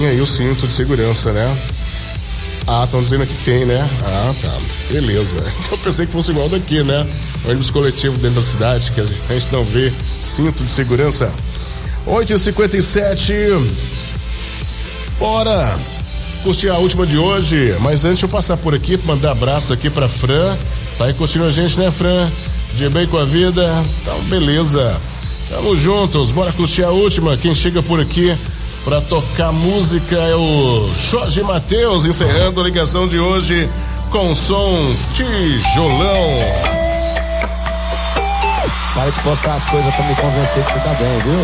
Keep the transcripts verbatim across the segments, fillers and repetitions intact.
E aí o cinto de segurança, né? Ah, estão dizendo que tem, né? Ah, tá. Beleza. Eu pensei que fosse igual daqui, né? Ônibus coletivo dentro da cidade, que a gente não vê cinto de segurança. oito e cinquenta e sete. Bora curtir a última de hoje. Mas antes eu passar por aqui, mandar abraço aqui pra Fran. Tá aí curtindo a gente, né, Fran? De bem com a vida. Então, beleza. Tamo juntos. Bora curtir a última. Quem chega por aqui pra tocar música é o Jorge Mateus, encerrando a ligação de hoje com o som Tijolão. Para de postar as coisas pra me convencer que você tá bem, viu?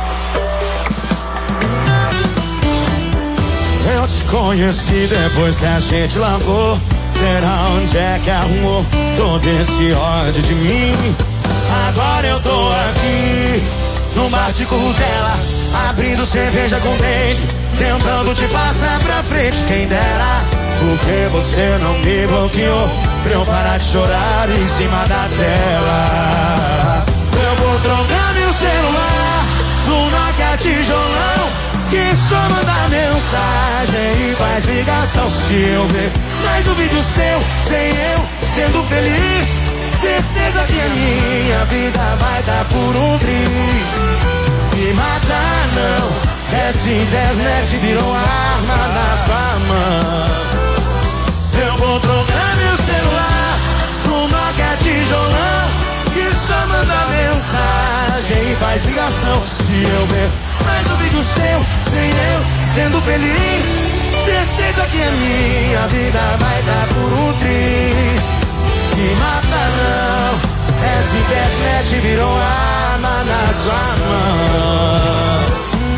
Eu te conheci depois que a gente largou. Será onde é que arrumou todo esse ódio de mim? Agora eu tô aqui no bar de Curtela, abrindo cerveja com dente, tentando te passar pra frente. Quem dera, porque você não me bloqueou pra eu parar de chorar em cima da tela. Eu vou trocar meu celular no Nokia tijolão, que só manda mensagem e faz ligação. Se eu ver mais um vídeo seu, sem eu sendo feliz, certeza que a minha vida vai dar por um triz. Me matar não, essa internet virou arma na sua mão. Eu vou trocar meu celular no Nokia tijolão, que só manda mensagem e faz ligação. Se eu ver mais um vídeo seu, sem eu sendo feliz, certeza que a minha vida vai dar por um triz. Me mata não, essa internet virou arma na sua mão.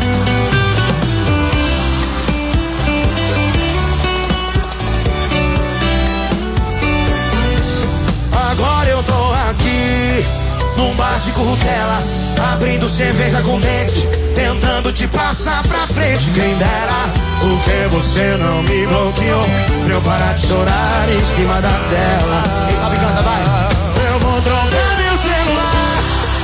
Agora eu tô aqui num bar de Curtela, abrindo cerveja com dente, tentando te passar pra frente. Quem dera, porque você não me bloqueou pra eu parar de chorar em cima da tela. Quem sabe canta, vai. Eu vou trocar meu celular,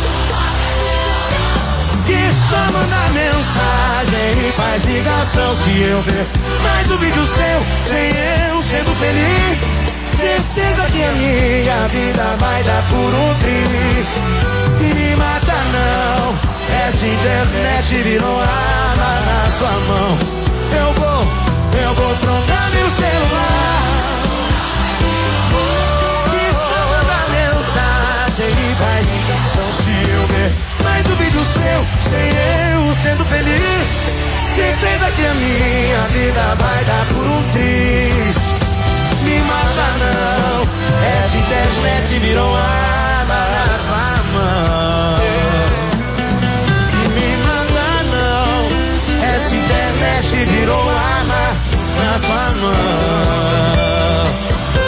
que só manda mensagem e faz ligação. Se eu ver mais um vídeo seu, sem eu sendo feliz, certeza que a minha vida vai dar por um triz. Me mata não, essa internet virou arma na sua mão. Eu vou, eu vou trocar meu celular, que só manda mensagem e faz ligação. Se eu ver mais um vídeo seu, sem eu sendo feliz, certeza que a minha vida vai dar por um triz. Me mata não, essa internet virou arma na sua mão. Me mata não, essa internet virou arma na sua mão.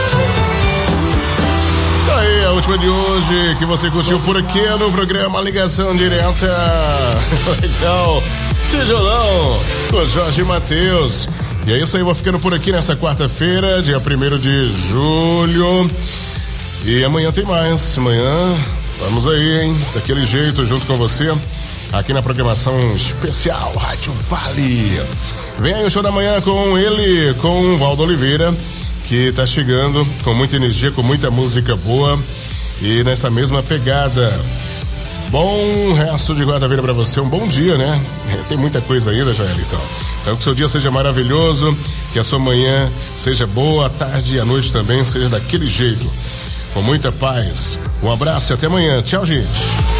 Aí, a última de hoje que você curtiu por aqui no programa Ligação Direta. Legal, Tijolão com Jorge Mateus. E é isso aí, vou ficando por aqui nessa quarta-feira, dia primeiro de julho. E amanhã tem mais. Amanhã, vamos aí, hein? Daquele jeito, junto com você, aqui na programação especial Rádio Vale. Vem aí o show da manhã com ele, com o Valdo Oliveira, que tá chegando com muita energia, com muita música boa. E nessa mesma pegada. Bom resto de quarta-feira pra você, um bom dia, né? Tem muita coisa ainda, Joelito. Então que o seu dia seja maravilhoso, que a sua manhã seja boa, a tarde e a noite também seja daquele jeito, com muita paz. Um abraço e até amanhã. Tchau, gente.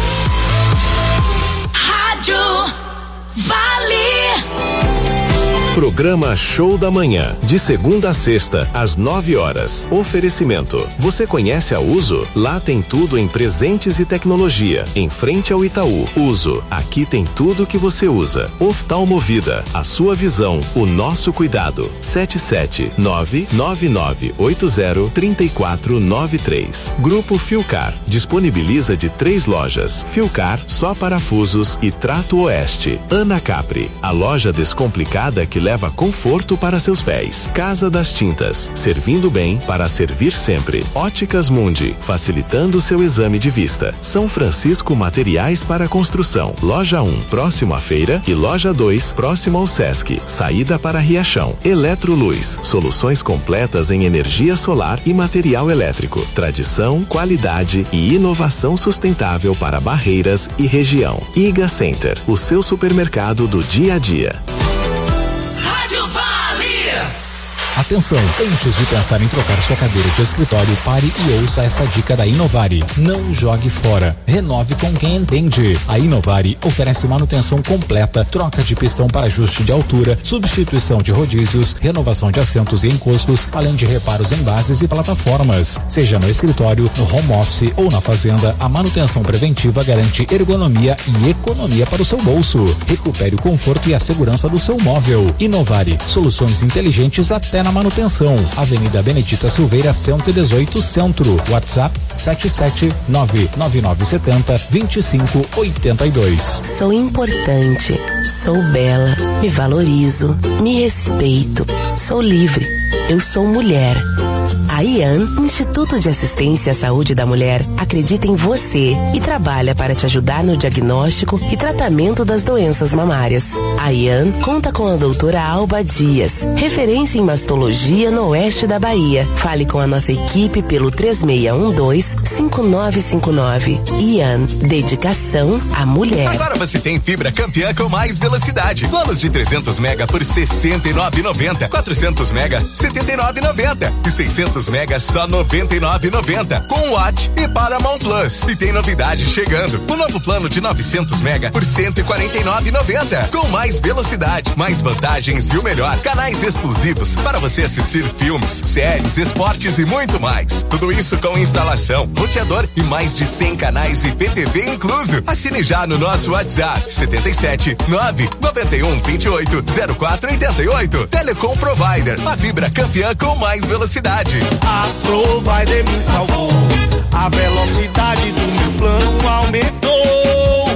Rádio Vale. Programa Show da Manhã, de segunda a sexta, às nove horas. Oferecimento. Você conhece a Uso? Lá tem tudo em presentes e tecnologia. Em frente ao Itaú. Uso. Aqui tem tudo que você usa. Oftalmovida. A sua visão, o nosso cuidado. sete sete nove nove nove oito zero três quatro nove três. Grupo Filcar. Disponibiliza de três lojas. Filcar, só parafusos e Trato Oeste. Ana Capri. A loja descomplicada que leva conforto para seus pés. Casa das Tintas, servindo bem para servir sempre. Óticas Mundi, facilitando seu exame de vista. São Francisco Materiais para Construção. Loja um, próximo à feira, e Loja dois, próximo ao Sesc. Saída para Riachão. Eletroluz, soluções completas em energia solar e material elétrico. Tradição, qualidade e inovação sustentável para Barreiras e região. Iga Center, o seu supermercado do dia a dia. Rádio Vale. Atenção, antes de pensar em trocar sua cadeira de escritório, pare e ouça essa dica da Inovare. Não jogue fora. Renove com quem entende. A Inovare oferece manutenção completa, troca de pistão para ajuste de altura, substituição de rodízios, renovação de assentos e encostos, além de reparos em bases e plataformas. Seja no escritório, no home office ou na fazenda, a manutenção preventiva garante ergonomia e economia para o seu bolso. Recupere o conforto e a segurança do seu móvel. Inovare, soluções inteligentes até na manutenção. Avenida Benedita Silveira, cento e dezoito, Centro. WhatsApp sete sete nove nove nove sete zero dois cinco oito dois. Sou importante, sou bela, me valorizo, me respeito, sou livre, eu sou mulher. A I A N, Instituto de Assistência à Saúde da Mulher, acredita em você e trabalha para te ajudar no diagnóstico e tratamento das doenças mamárias. A I A N conta com a doutora Alba Dias, referência em mastologia no oeste da Bahia. Fale com a nossa equipe pelo três seis um dois, cinco nove cinco nove. I A N, dedicação à mulher. Agora você tem fibra campeã com mais velocidade. Planos de trezentos mega por sessenta e nove reais e noventa centavos. quatrocentos mega, setenta e nove reais e noventa centavos. E seiscentos mega, só noventa e nove reais e noventa centavos. Com Watch e Paramount Plus. E tem novidade chegando. O novo plano de novecentos mega por cento e quarenta e nove reais e noventa centavos. Com mais velocidade, mais vantagens e o melhor, canais exclusivos para você assistir filmes, séries, esportes e muito mais. Tudo isso com instalação, roteador e mais de cem canais e P T V incluso. Assine já no nosso WhatsApp setenta e sete nove noventa e um vinte e oito zero quatro oitenta e oito. Telecom Provider, a fibra campeã com mais velocidade. A Provider me salvou, a velocidade do meu plano aumentou.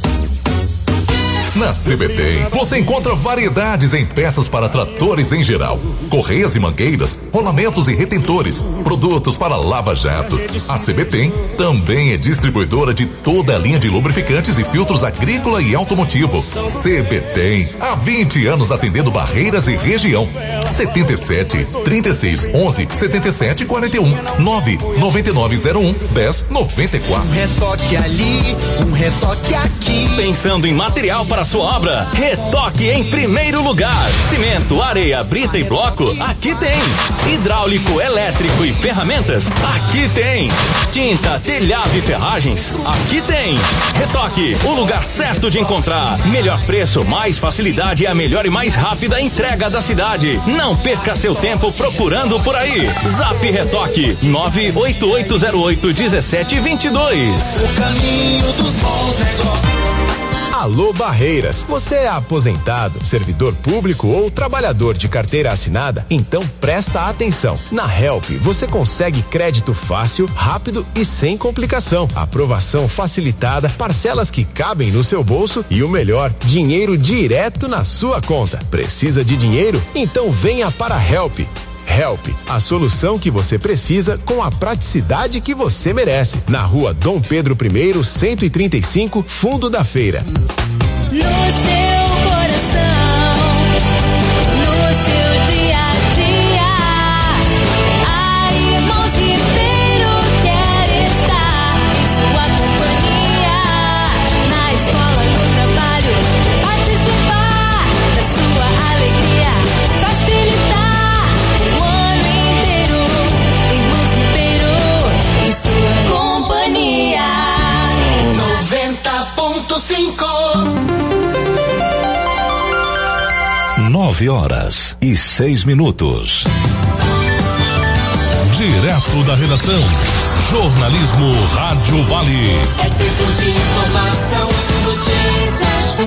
Na C B T você encontra variedades em peças para tratores em geral, correias e mangueiras, rolamentos e retentores, produtos para lava-jato. A C B T também é distribuidora de toda a linha de lubrificantes e filtros agrícola e automotivo. C B T, há vinte anos atendendo Barreiras e região. setenta e sete, trinta e seis, onze, setenta e sete, quarenta e um, nove nove nove zero um, dez noventa e quatro. Um retoque ali, um retoque aqui. Pensando em material para sua obra? Retoque em primeiro lugar. Cimento, areia, brita e bloco? Aqui tem. Hidráulico, elétrico e ferramentas? Aqui tem. Tinta, telhado e ferragens? Aqui tem. Retoque, o lugar certo de encontrar. Melhor preço, mais facilidade e a melhor e mais rápida entrega da cidade. Não perca seu tempo procurando por aí. Zap Retoque nove oito oito zero oito um sete dois dois. O caminho dos bons negócios. Alô Barreiras, você é aposentado, servidor público ou trabalhador de carteira assinada? Então presta atenção. Na Help você consegue crédito fácil, rápido e sem complicação. Aprovação facilitada, parcelas que cabem no seu bolso e o melhor, dinheiro direto na sua conta. Precisa de dinheiro? Então venha para a Help. Help, a solução que você precisa com a praticidade que você merece. Na rua Dom Pedro I, cento e trinta e cinco, Fundo da Feira. No seu coração, no seu dia a dia, a Irmãos Ribeiro quer estar em sua companhia. Na escola, no trabalho, participar da sua alegria, facilitar o ano inteiro. Irmãos Ribeiro em sua companhia. noventa ponto cinco. Nove horas e seis minutos. Direto da redação, jornalismo Rádio Vale. É tempo de informação, notícias.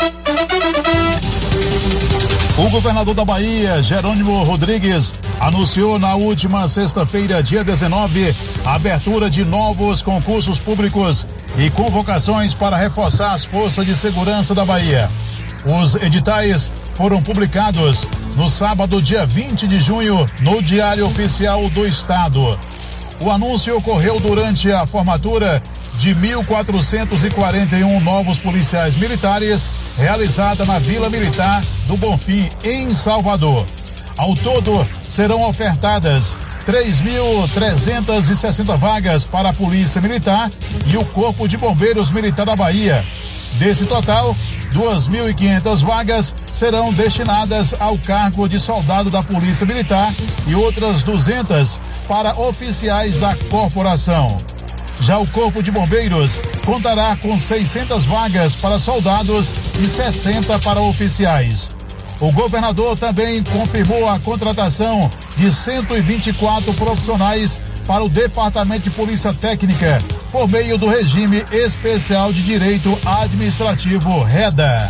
O governador da Bahia, Jerônimo Rodrigues, anunciou na última sexta-feira, dia dezenove, a abertura de novos concursos públicos e convocações para reforçar as forças de segurança da Bahia. Os editais foram publicados no sábado, dia vinte de junho, no Diário Oficial do Estado. O anúncio ocorreu durante a formatura de mil quatrocentos e quarenta e um novos policiais militares, realizada na Vila Militar do Bonfim, em Salvador. Ao todo, serão ofertadas três mil trezentas e sessenta vagas para a Polícia Militar e o Corpo de Bombeiros Militar da Bahia. Desse total, duas mil e quinhentas vagas serão destinadas ao cargo de soldado da Polícia Militar e outras duzentas para oficiais da corporação. Já o Corpo de Bombeiros contará com seiscentas vagas para soldados e sessenta para oficiais. O governador também confirmou a contratação de cento e vinte e quatro profissionais para o Departamento de Polícia Técnica, por meio do Regime Especial de Direito Administrativo, REDA.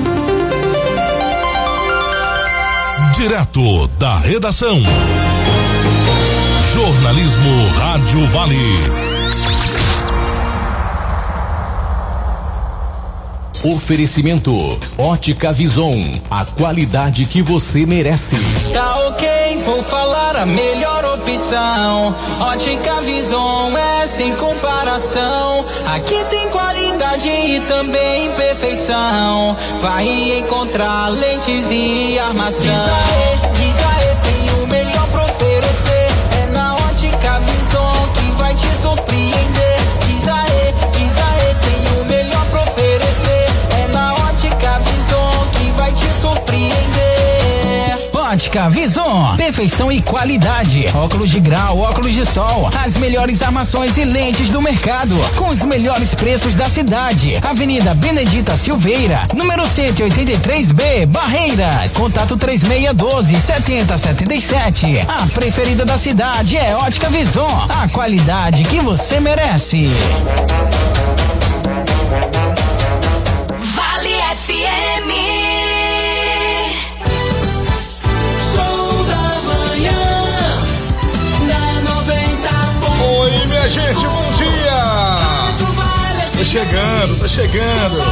Direto da redação. Jornalismo Rádio Vale. Oferecimento Ótica Vison, a qualidade que você merece. Tá ok, vou falar a melhor opção. Ótica Vison é sem comparação. Aqui tem qualidade e também perfeição. Vai encontrar lentes e armação. Diz aê, diz aê, tem o melhor pra oferecer. É na Ótica Vison que vai te surpreender. Diz aê, diz aê, tem o melhor pra oferecer. Vai te surpreender. Ótica Vison, perfeição e qualidade. Óculos de grau, óculos de sol, as melhores armações e lentes do mercado, com os melhores preços da cidade. Avenida Benedita Silveira, número cento e oitenta e três B, Barreiras. Contato três seis um dois, sete zero sete sete. A preferida da cidade é Ótica Vison, a qualidade que você merece. Vale F M. Oi, minha gente, bom dia! Tô chegando, tô chegando.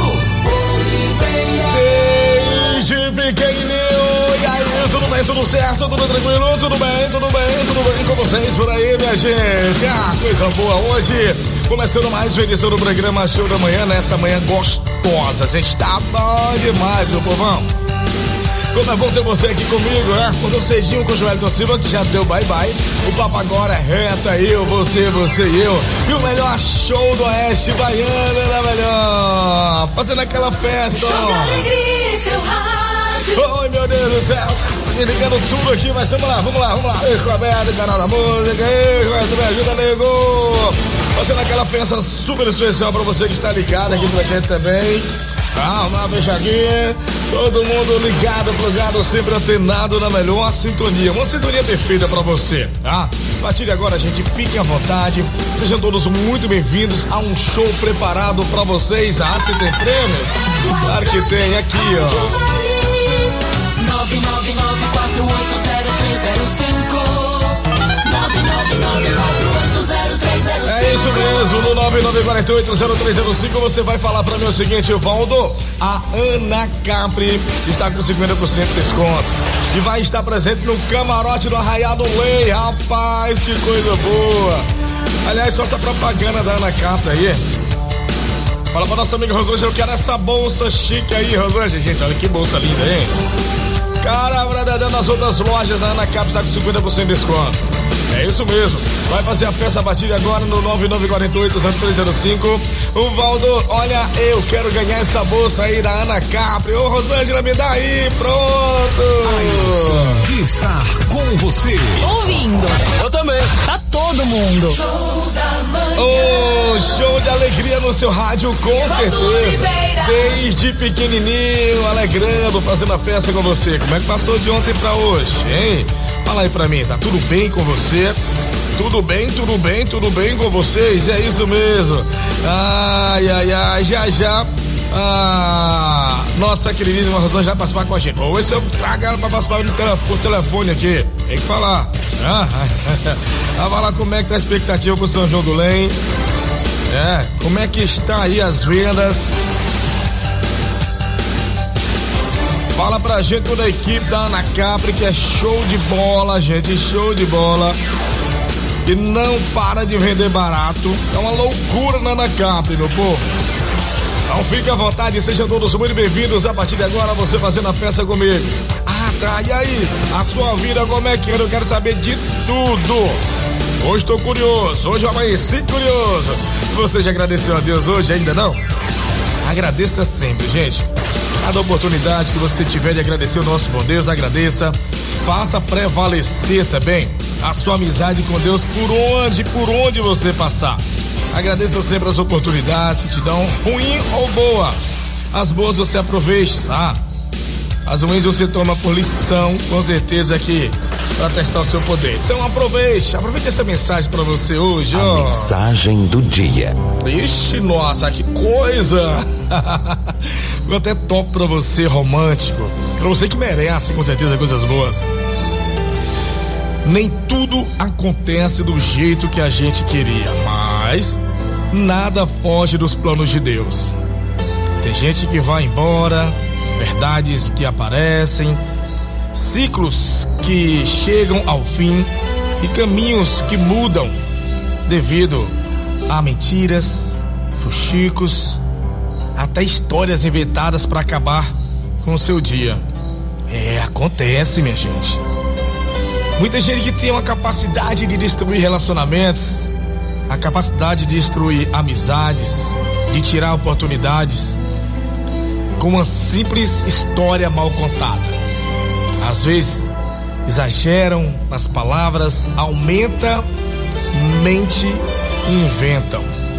Desde pequenininho, e aí, tudo bem, tudo certo, tudo tranquilo, tudo bem, tudo bem, tudo bem com vocês por aí, minha gente? Ah, coisa boa, hoje, começando mais uma edição do programa Show da Manhã, nessa manhã gostosa, a gente tá bom demais, meu povão. Como é bom ter você aqui comigo, né? Quando cedinho com o Joelito Silva, que já deu bye-bye. O papo agora é reta, eu, você, você e eu. E o melhor show do Oeste Baiano, né, melhor? Fazendo aquela festa. Show de alegria, seu rádio. Oi, meu Deus do céu. Ligando tudo aqui, mas vamos lá, vamos lá, vamos lá. Ei, Roberto, canal da música. Ei, Roberto, me ajuda, nego. Fazendo aquela festa super especial pra você que está ligado aqui com a gente também. Calma, veja aqui. Todo mundo ligado, plugado, sempre antenado na melhor sintonia. Uma sintonia perfeita pra você, tá? A partir de agora, gente, fiquem à vontade. Sejam todos muito bem-vindos a um show preparado pra vocês. Ah, se tem prêmios? Claro que tem, aqui, ó. nove nove nove quatro oito zero três zero cinco. nove nove nove quatro oito zero três zero cinco. É isso mesmo, no nove nove quatro oito zero três zero cinco você vai falar pra mim o seguinte, Valdo, a Ana Capri está com cinquenta por cento de descontos e vai estar presente no camarote do Arraiado Lei, rapaz, que coisa boa. Aliás, só essa propaganda da Ana Capri aí. Fala pra nossa amiga Rosângela, eu quero essa bolsa chique aí, Rosângela, gente, olha que bolsa linda, hein? Cara, verdadeiro, nas outras lojas a Ana Capri está com cinquenta por cento de desconto. É isso mesmo, vai fazer a festa a partir de agora no nove nove quatro oito zero três zero cinco. O Valdo, olha, eu quero ganhar essa bolsa aí da Ana Capri. Ô, Rosângela, me dá aí, pronto. Que está com você. Ouvindo. Eu também. Tá todo mundo. Show da manhã. Oh, show de alegria no seu rádio, com certeza. Desde pequenininho, alegrando, fazendo a festa com você. Como é que passou de ontem pra hoje, hein? Fala aí pra mim, tá tudo bem com você? Tudo bem, tudo bem, tudo bem com vocês? É isso mesmo. Ai, ai, ai, já, já. Ah, nossa queridíssima Rosângela já participar com a gente. Ou se eu trago ela pra participar por telefone aqui. Tem que falar. Ah, vai falar como é que tá a expectativa pro São João do Lém. É, como é que está aí as vendas? Fala pra gente toda a equipe da Ana Capri que é show de bola, gente, show de bola. E não para de vender barato. É uma loucura na Ana Capri, meu povo. Então fique à vontade, sejam todos muito bem-vindos. A partir de agora, você fazendo a festa comigo. Ah, tá, e aí? A sua vida como é que anda? Eu quero saber de tudo. Hoje tô curioso, hoje eu amanheci curioso. Você já agradeceu a Deus hoje? Ainda não? Agradeça sempre, gente. Cada oportunidade que você tiver de agradecer o nosso bom Deus, agradeça. Faça prevalecer também a sua amizade com Deus por onde, por onde você passar. Agradeça sempre as oportunidades que te dão, ruim ou boa. As boas você aproveita, tá? As ruins você toma por lição, com certeza aqui, para testar o seu poder. Então aproveite, aproveite essa mensagem para você hoje, ó. A mensagem do dia. Ixi, nossa, que coisa! Ficou até top pra você, romântico. Pra você que merece, com certeza, coisas boas. Nem tudo acontece do jeito que a gente queria, mas nada foge dos planos de Deus. Tem gente que vai embora, verdades que aparecem, ciclos que chegam ao fim e caminhos que mudam devido a mentiras, fuxicos, até histórias inventadas para acabar com o seu dia. É, acontece, minha gente. Muita gente que tem uma capacidade de destruir relacionamentos, a capacidade de destruir amizades, de tirar oportunidades com uma simples história mal contada. Às vezes exageram nas palavras, aumenta, mente e inventam.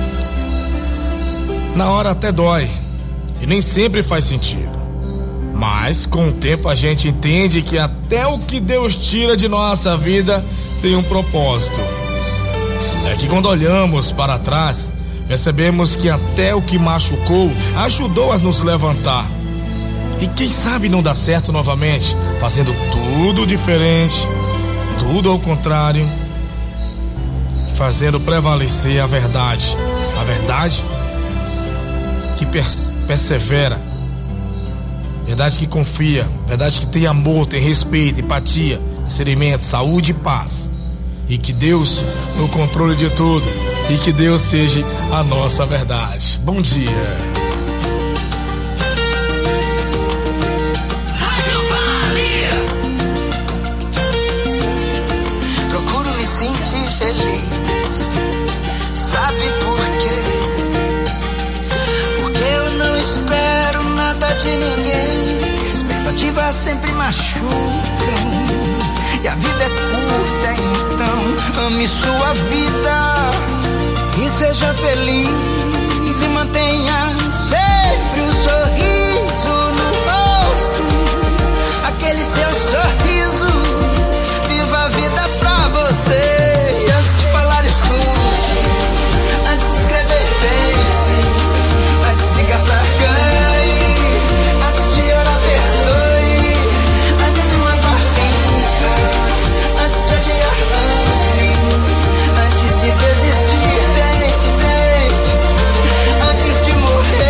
Na hora até dói e nem sempre faz sentido. Mas com o tempo a gente entende que até o que Deus tira de nossa vida tem um propósito. É que quando olhamos para trás, percebemos que até o que machucou ajudou a nos levantar. E quem sabe não dá certo novamente, fazendo tudo diferente, tudo ao contrário, fazendo prevalecer a verdade. A verdade que per- persevera, verdade que confia, verdade que tem amor, tem respeito, empatia, discernimento, saúde e paz. E que Deus no controle de tudo, e que Deus seja a nossa verdade. Bom dia. Rádio Vale. Procuro me sentir feliz. Sabe por quê? Porque eu não espero nada de ninguém. Expectativas sempre machucam. E a vida é curta, então ame sua vida e seja feliz e mantenha sempre um sorriso no rosto. Aquele seu sorriso, viva a vida pra você. E antes de falar, escute. Antes de escrever, pense. Antes de gastar, ganhe. Antes de orar, perdoe. Antes de mandar, sinta. Antes de adiar, ame. Antes de desistir, tente, tente. Antes de morrer,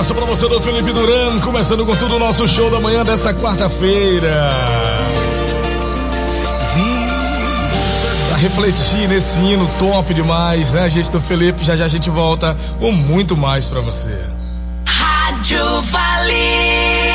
abraço pra você do Felipe Duran, começando com tudo o nosso show da manhã dessa quarta-feira. Pra refletir nesse hino top demais, né, gente do Felipe? Já já a gente volta com muito mais pra você. Rádio Vale.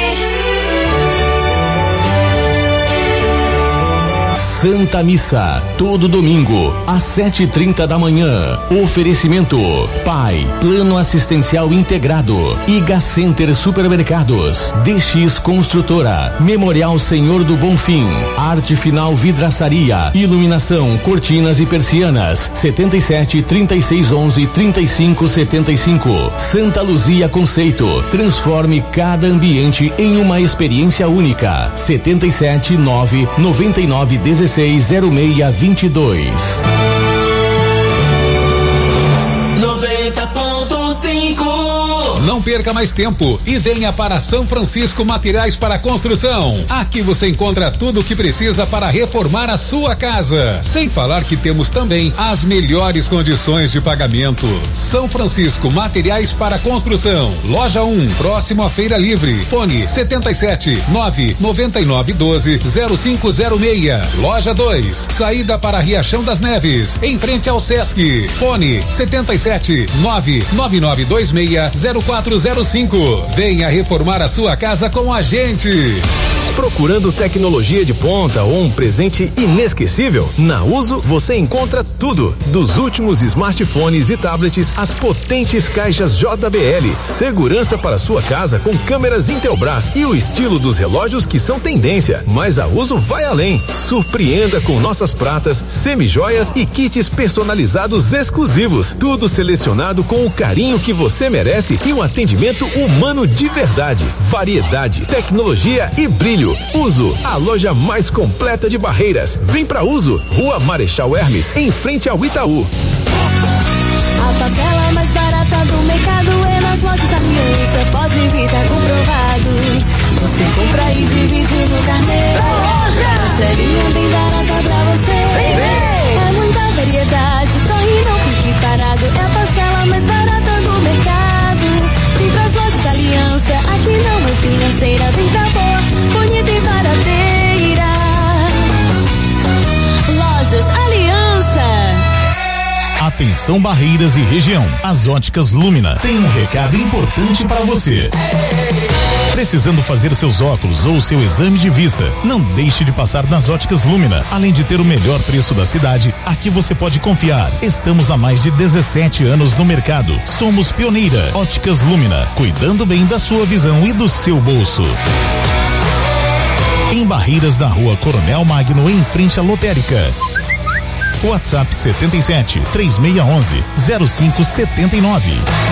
Santa Missa, todo domingo, às sete e trinta da manhã. Oferecimento: Pai, Plano Assistencial Integrado, Iga Center Supermercados, D X Construtora, Memorial Senhor do Bonfim, Arte Final Vidraçaria, Iluminação, Cortinas e Persianas, setenta e sete, trinta e seis, onze, trinta e cinco, setenta e cinco. Santa Luzia Conceito, transforme cada ambiente em uma experiência única. setenta e sete, nove, noventa e nove, dezesseis, zero seis, vinte e dois. noventa ponto cinco. Não perca mais tempo e venha para São Francisco Materiais para Construção. Aqui você encontra tudo o que precisa para reformar a sua casa. Sem falar que temos também as melhores condições de pagamento. São Francisco Materiais para Construção. Loja um, próximo à Feira Livre. Fone setenta e sete, nove, noventa e nove, doze, zero cinco zero seis. Loja dois, saída para Riachão das Neves, em frente ao Sesc. Fone setenta e sete, nove, nove nove dois seis, zero quatro zero cinco. Venha reformar a sua casa com a gente. Procurando tecnologia de ponta ou um presente inesquecível? Na Uso você encontra tudo, dos últimos smartphones e tablets às potentes caixas J B L, segurança para sua casa com câmeras Intelbras e o estilo dos relógios que são tendência. Mas a Uso vai além. Surpreenda com nossas pratas, semijoias e kits personalizados exclusivos, tudo selecionado com o carinho que você merece e um atendimento humano de verdade. Variedade, tecnologia e brilho. Uso, a loja mais completa de Barreiras. Vem pra Uso, Rua Marechal Hermes, em frente ao Itaú. A parcela mais barata do mercado é nas lojas Aliança. Pode vir, tá comprovado. Você compra e divide no carnê. Parcelinha bem barata pra você. Vem, vem. É muita variedade, corre não fique parado. É a parcela mais barata do mercado. Vem pras lojas Aliança, aqui não é financeira. Vem pra boa, bonita e barateira. Lojas Aliança. Atenção Barreiras e região, as óticas Lumina tem um recado importante para você. Precisando fazer seus óculos ou seu exame de vista? Não deixe de passar nas óticas Lumina. Além de ter o melhor preço da cidade, aqui você pode confiar. Estamos há mais de dezessete anos no mercado. Somos pioneira. Óticas Lumina, cuidando bem da sua visão e do seu bolso. Em Barreiras, na Rua Coronel Magno, em frente à lotérica. WhatsApp setenta e sete, três seis um um, zero cinco sete nove.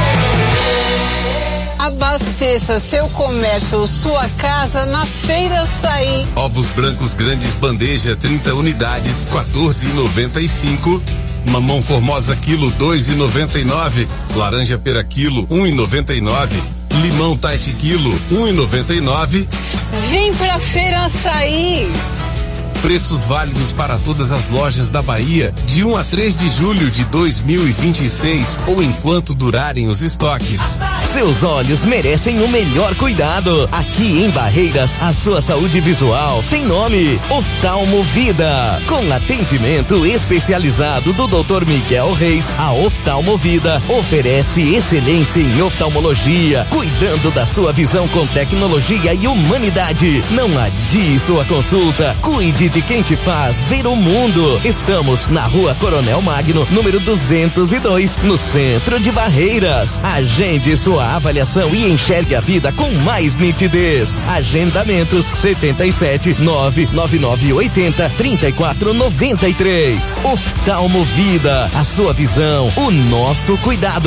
Abasteça seu comércio ou sua casa na Feira Açaí. Ovos brancos grandes bandeja, trinta unidades, quatorze e noventa e cinco. Mamão formosa quilo, dois e noventa e nove. Laranja pera quilo, um e noventa e nove. Limão Tite quilo, um e noventa e nove. Vem pra Feira Açaí. Preços válidos para todas as lojas da Bahia, de um a três de julho de dois mil e vinte e seis ou enquanto durarem os estoques. Seus olhos merecem o melhor cuidado. Aqui em Barreiras, a sua saúde visual tem nome: Oftalmo Vida. Com atendimento especializado do doutor Miguel Reis, a Oftalmo Vida oferece excelência em oftalmologia, cuidando da sua visão com tecnologia e humanidade. Não adie sua consulta. Cuide de quem te faz ver o mundo. Estamos na Rua Coronel Magno, número duzentos e dois, no centro de Barreiras. Agende sua avaliação e enxergue a vida com mais nitidez. Agendamentos setenta e sete, nove nove nove oito zero, três quatro nove três. Oftalmo Vida, a sua visão, o nosso cuidado.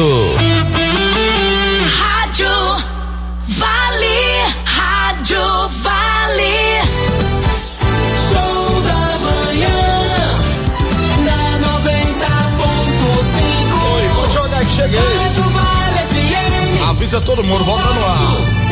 Rádio Vale, Rádio Vale. Show da manhã na noventa ponto cinco. Oi, vou jogar que cheguei. Rádio Vale F M. Avisa todo mundo, volta no ar.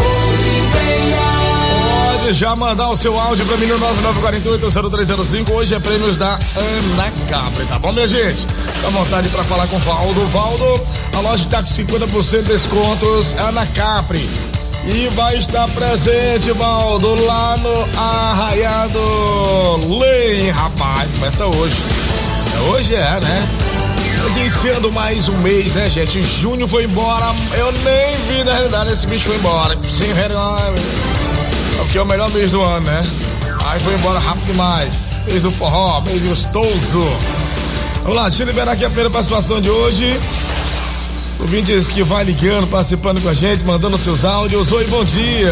Pode já mandar o seu áudio pra mim no nove nove quatro oito, zero três zero cinco. Hoje é prêmios da Ana Capri, tá bom, minha gente? à vontade para falar com o Valdo. Valdo, a loja está com cinquenta por cento de descontos, é na Capri. E vai estar presente, Valdo, lá no Arraiado Lem, rapaz, começa hoje. É, hoje é, né? Mas iniciando mais um mês, né, gente? Junho foi embora, eu nem vi, na realidade, esse bicho foi embora. Sem reais, que é o melhor mês do ano, né? Aí foi embora rápido demais. Mês do forró, mês gostoso. Vamos lá, deixa eu liberar aqui a primeira participação de hoje. O Vintes que vai ligando, participando com a gente, mandando seus áudios. Oi, bom dia.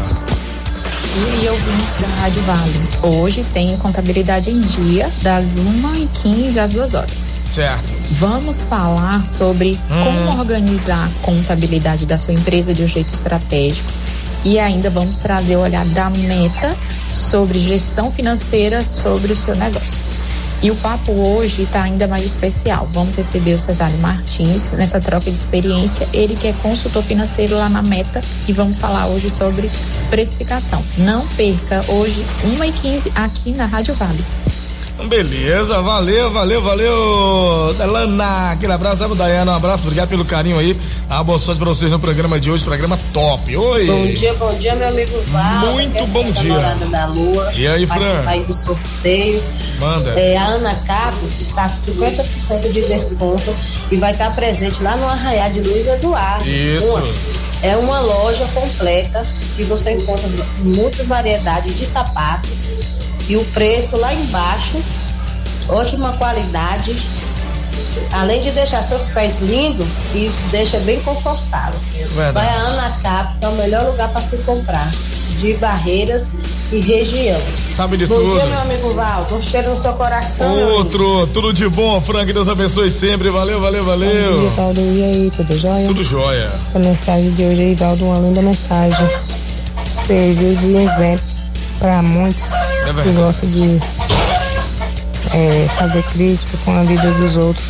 E ouvintes da Rádio Vale. Hoje tem contabilidade em dia, das uma e quinze às duas horas. Certo. Vamos falar sobre hum. como organizar a contabilidade da sua empresa de um jeito estratégico. E ainda vamos trazer o olhar da Meta sobre gestão financeira sobre o seu negócio. E o papo hoje está ainda mais especial. Vamos receber o Cesário Martins nessa troca de experiência. Ele que é consultor financeiro lá na Meta. E vamos falar hoje sobre precificação. Não perca hoje, uma e quinze, aqui na Rádio Vale. Beleza, valeu, valeu, valeu, Delana, aquele abraço, sabe, Dayana, um abraço, obrigado pelo carinho aí, ah, boa sorte pra vocês no programa de hoje, programa top, oi. Bom dia, bom dia, meu amigo Val. Muito bom dia. Da Lua, e aí, Fran? Aí do sorteio. Manda. É, a Ana Capo está com cinquenta por cento de desconto e vai estar presente lá no Arraiá de Luiz Eduardo. Isso. Uma, é uma loja completa que você encontra muitas variedades de sapatos. E o preço lá embaixo, ótima qualidade, além de deixar seus pés lindos e deixa bem confortável. Verdade. Vai a Ana Cap, que é o melhor lugar para se comprar, de Barreiras e região. Sabe de bom tudo. Bom dia, meu amigo Valdo, um cheiro no seu coração. Outro, tudo de bom, Frank, Deus abençoe sempre, valeu, valeu, valeu. Bom dia, Valdo, e aí, tudo jóia? Tudo jóia. Essa mensagem de hoje aí, Valdo, uma linda mensagem, serviu de exemplo para muitos é que gostam de é, fazer crítica com a vida dos outros,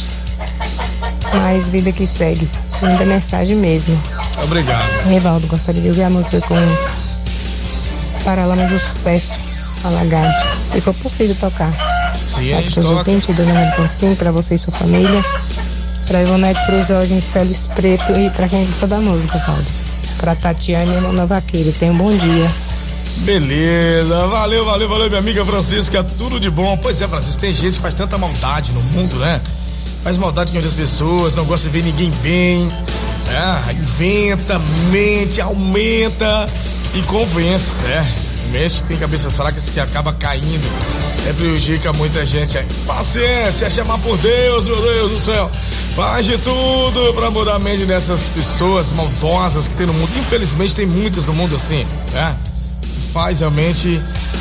mas vida que segue. Linda mensagem mesmo. Obrigado. Rivaldo, gostaria de ouvir a música com Paralamas do Sucesso, Alagade, se for possível tocar. Sim, a gente toca. Ouvinte, Dona Maria Poncinho, para você e sua família, para Ivonete, para o Jorge Félix Preto e para quem gosta da música, Valdo. Para Tatiana e Mona Vaqueiro. Tenha um bom dia. Beleza, valeu, valeu, valeu, minha amiga Francisca, tudo de bom. Pois é, Francisca, tem gente que faz tanta maldade no mundo, né? Faz maldade com outras pessoas, não gosta de ver ninguém bem, é, inventa, mente, aumenta e convence, né? Mexe, tem cabeças fracas que acaba caindo, é, prejudica muita gente aí. Paciência, chamar por Deus, meu Deus do céu. Faz de tudo pra mudar a mente dessas pessoas maldosas que tem no mundo. Infelizmente tem muitas no mundo assim, né? Faz realmente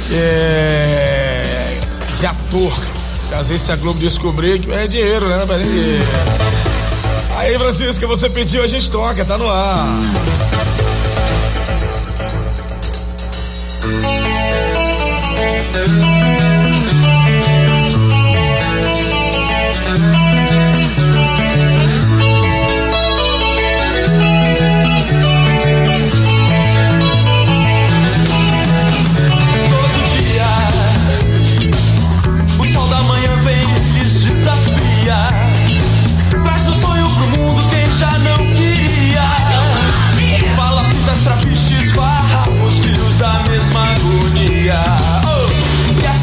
é, de ator. Às vezes se a Globo descobrir que é dinheiro, né? Aí, Francisca, você pediu, a gente toca, tá no ar. Trapiches, farra, os filhos da mesma agonia. Oh!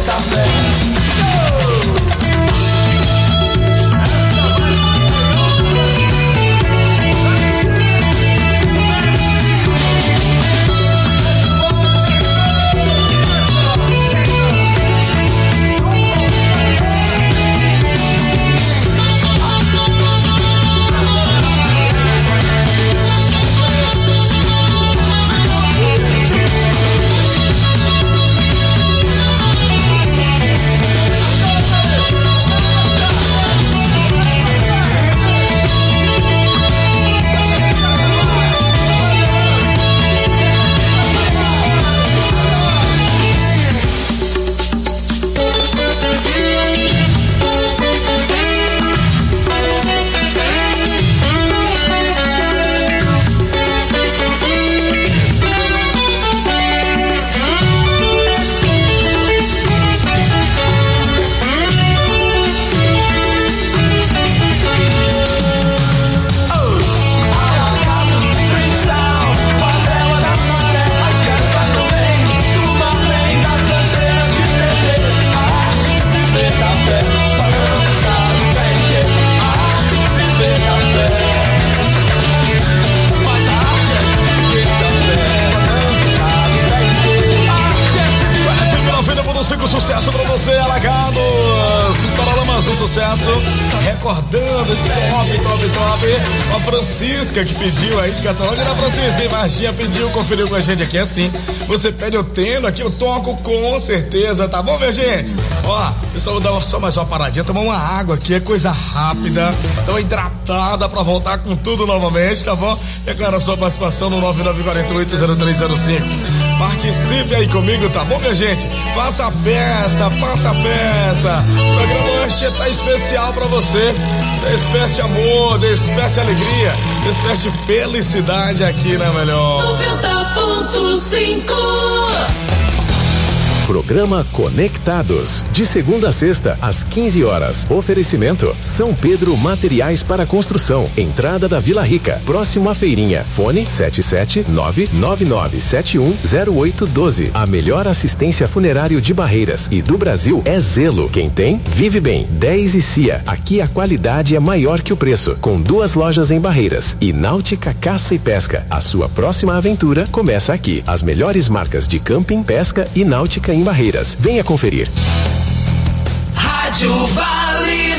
Sucesso pra você, Alagados. Os Paralamas do Sucesso, recordando esse top, top, top. A Francisca que pediu aí de Catolândia, né, Francisca? E Varginha pediu, conferiu com a gente aqui assim. Você pede, eu tenho, aqui eu toco com certeza, tá bom, minha gente? Ó, eu só vou dar só mais uma paradinha, tomar uma água aqui, é coisa rápida, dá uma hidratada pra voltar com tudo novamente, tá bom? Declara sua participação no nove nove quatro oito zero três zero cinco. Participe aí comigo, tá bom, minha gente? Faça a festa, faça a festa. O programa hoje tá especial pra você. Desperte amor, desperte alegria, desperte felicidade aqui na Melhor. noventa ponto cinco. Programa Conectados, de segunda a sexta, às quinze horas. Oferecimento: São Pedro Materiais para Construção, entrada da Vila Rica, próximo à feirinha. Fone sete sete nove nove nove sete um zero oito um dois. A melhor assistência funerário de Barreiras e do Brasil é Zelo. Quem tem, vive bem. dez e Cia. Aqui a qualidade é maior que o preço. Com duas lojas em Barreiras. E Náutica Caça e Pesca. A sua próxima aventura começa aqui. As melhores marcas de camping, pesca e náutica em Barreiras. Venha conferir. Rádio Vale.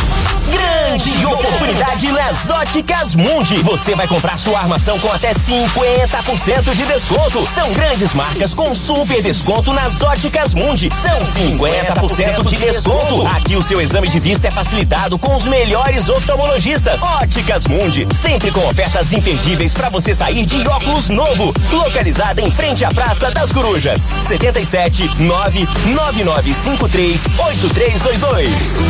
Grande oportunidade nas Óticas Mundi. Você vai comprar sua armação com até cinquenta por cento de desconto. São grandes marcas com super desconto nas Óticas Mundi. São cinquenta por cento de desconto. Aqui o seu exame de vista é facilitado com os melhores oftalmologistas. Óticas Mundi, sempre com ofertas imperdíveis para você sair de óculos novo. Localizada em frente à Praça das Corujas. sete sete nove nove nove cinco três oito três dois dois.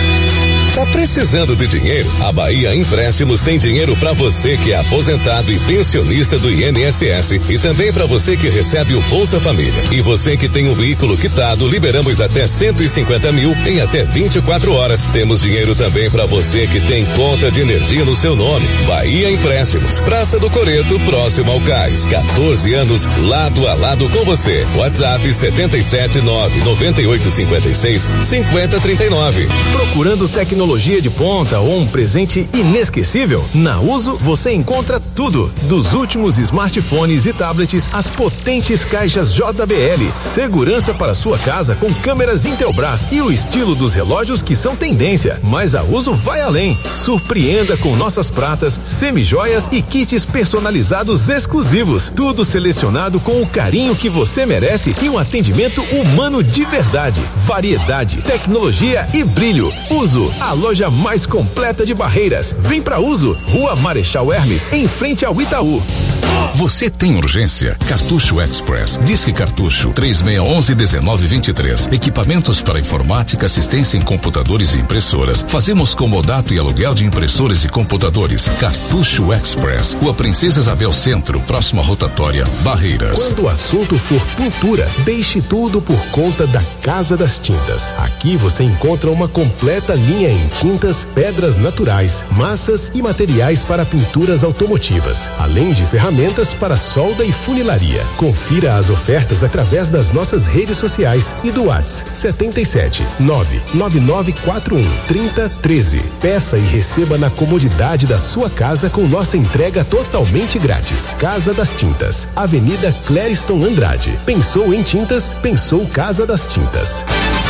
Tá precisando de dinheiro? A Bahia Empréstimos tem dinheiro para você que é aposentado e pensionista do I N S S e também para você que recebe o Bolsa Família. E você que tem um veículo quitado, liberamos até cento e cinquenta mil em até vinte e quatro horas. Temos dinheiro também para você que tem conta de energia no seu nome. Bahia Empréstimos, Praça do Coreto, próximo ao Cais. quatorze anos lado a lado com você. WhatsApp sete sete nove nove oito cinco seis cinco zero três nove. Procurando tecnologia Tecnologia de ponta ou um presente inesquecível? Na Uso você encontra tudo, dos últimos smartphones e tablets às potentes caixas J B L, segurança para sua casa com câmeras Intelbras e o estilo dos relógios que são tendência. Mas a Uso vai além. Surpreenda com nossas pratas, semijoias e kits personalizados exclusivos, tudo selecionado com o carinho que você merece e um atendimento humano de verdade. Variedade, tecnologia e brilho. Uso, a loja mais completa de Barreiras. Vem pra Uso, Rua Marechal Hermes, em frente ao Itaú. Você tem urgência? Cartucho Express. Disque Cartucho três seis um um um nove dois três. Equipamentos para informática, assistência em computadores e impressoras. Fazemos comodato e aluguel de impressores e computadores. Cartucho Express. Rua Princesa Isabel Centro, próxima rotatória, Barreiras. Quando o assunto for pintura, deixe tudo por conta da Casa das Tintas. Aqui você encontra uma completa linha em em tintas, pedras naturais, massas e materiais para pinturas automotivas, além de ferramentas para solda e funilaria. Confira as ofertas através das nossas redes sociais e do WhatsApp setenta e sete nove nove nove quatro um três zero um três. Peça e receba na comodidade da sua casa com nossa entrega totalmente grátis. Casa das Tintas, Avenida Clériston Andrade. Pensou em tintas? Pensou Casa das Tintas.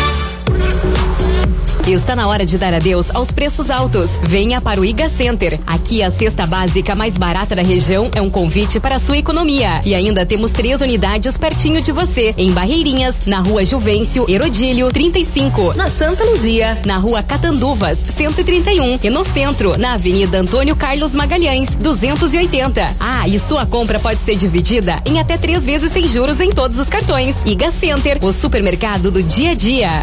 Está na hora de dar adeus aos preços altos. Venha para o Iga Center. Aqui a cesta básica mais barata da região é um convite para a sua economia. E ainda temos três unidades pertinho de você. Em Barreirinhas, na Rua Juvencio Herodílio trinta e cinco, na Santa Luzia, na Rua Catanduvas cento e trinta e um e no centro, na Avenida Antônio Carlos Magalhães duzentos e oitenta. Ah, e sua compra pode ser dividida em até três vezes sem juros em todos os cartões. Iga Center, o supermercado do dia a dia.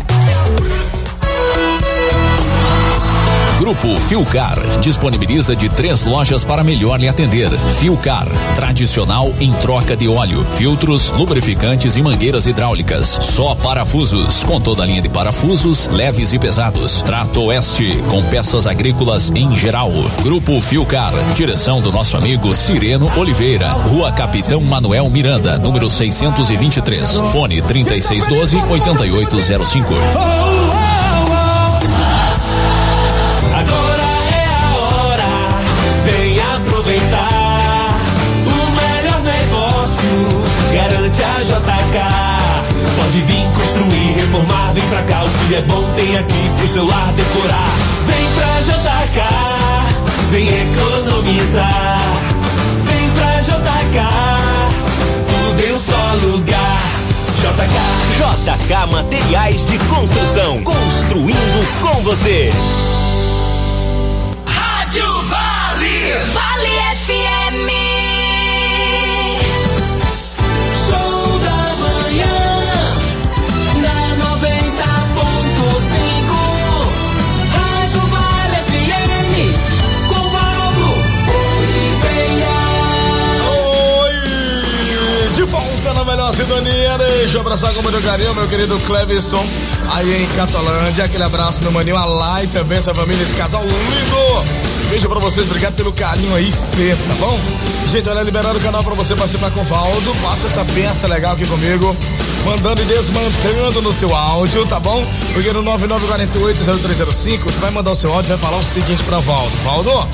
Grupo Filcar disponibiliza de três lojas para melhor lhe atender. Filcar, tradicional em troca de óleo, filtros, lubrificantes e mangueiras hidráulicas. Só parafusos, com toda a linha de parafusos, leves e pesados. Trato Oeste, com peças agrícolas em geral. Grupo Filcar, direção do nosso amigo Cireno Oliveira. Rua Capitão Manuel Miranda, número seiscentos e vinte e três. Fone trinta e seis doze, oitenta e oito zero cinco. Aproveitar o melhor negócio, garante a J K. Pode vir construir, reformar, vem pra cá, o que é bom tem aqui pro seu lar decorar. Vem pra J K, vem economizar. Vem pra J K, tudo em um só lugar. J K. J K Materiais de Construção, construindo com você. Rádio Vale, Vale F M. Show da manhã, na noventa ponto cinco. Rádio Vale F M, com Valdo, Oliveira. Oi, de volta na melhor sintonia. Deixa eu abraçar com muito carinho meu querido Cleverson, aí em Catolândia. Aquele abraço meu maninho Alá e também essa família, esse casal lindo. Beijo pra vocês, obrigado pelo carinho aí sempre, tá bom? Gente, olha, liberando o canal pra você participar com o Valdo. Faça essa festa legal aqui comigo, mandando e desmantendo no seu áudio, tá bom? Porque no nove nove quatro oito zero três zero cinco você vai mandar o seu áudio e vai falar o seguinte pra Valdo. Valdo,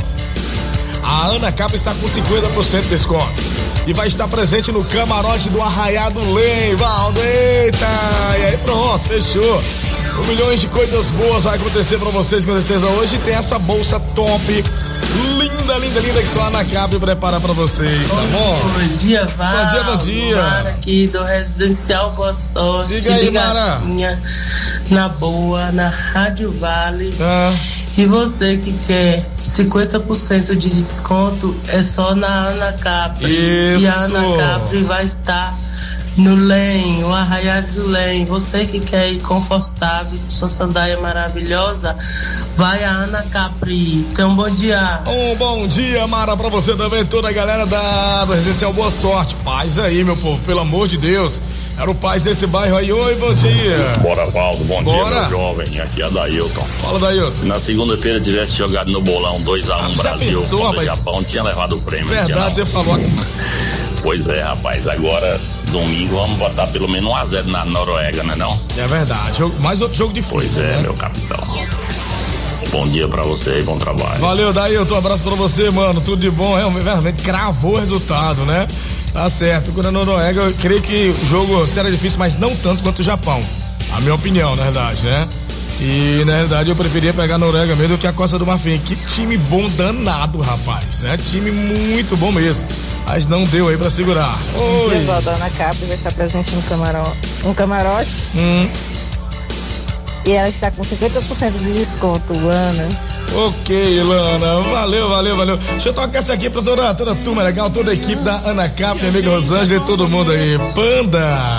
a Ana Capa está com cinquenta por cento de desconto e vai estar presente no camarote do Arraiado Lei, Valdo. Eita, e aí pronto, fechou. Um milhões de coisas boas vai acontecer pra vocês com certeza hoje. Tem essa bolsa top, linda, linda, linda, que só a Ana Capa prepara pra vocês, tá bom? Bom dia, Val. Bom dia, bom dia. Mara aqui do Residencial Boa Sorte. Diga aí, Mara. Na boa, na Rádio Vale. Ah. E você que quer cinquenta por cento de desconto, é só na Ana Capri. Isso. E a Ana Capri vai estar no Lem, o Arraiado do Lem. Você que quer ir confortável, com sua sandália maravilhosa, vai a Ana Capri. Então, um bom dia. Um bom dia, Mara, pra você também, toda a galera da Residencial Boa Sorte. Paz aí, meu povo, pelo amor de Deus. Era o paz desse bairro aí. Oi, bom dia. Bora, Valdo, bom Bora. dia, meu jovem. Aqui é Dailton. Fala, Dailton. Se na segunda-feira tivesse jogado no bolão dois a um ah, Brasil pensou, contra o rapaz? Japão, tinha levado o prêmio. Verdade, você falou. Pois é, rapaz. Agora, domingo, vamos botar pelo menos um a zero na Noruega, né não? É verdade. Jogo, mais outro jogo difícil. Pois é, né? meu capitão. Bom dia pra você e bom trabalho. Valeu, Dailton. Um abraço pra você, mano. Tudo de bom. Realmente, realmente cravou o resultado, né? Tá certo. Quando a Noruega, eu creio que o jogo será difícil, mas não tanto quanto o Japão. A minha opinião, na verdade, né? E na realidade eu preferia pegar a Noruega mesmo do que a Costa do Marfim. Que time bom danado, rapaz, né? Time muito bom mesmo. Mas não deu aí pra segurar. Oi. E a Ana Capri vai estar presente no camarote. Um camarote. Hum. E ela está com cinquenta por cento de desconto, Ana. Ok, Lana, valeu, valeu, valeu. Deixa eu tocar essa aqui pra toda, toda a turma legal, toda a equipe da Ana Capri, minha amiga Rosângela e todo mundo aí. Panda!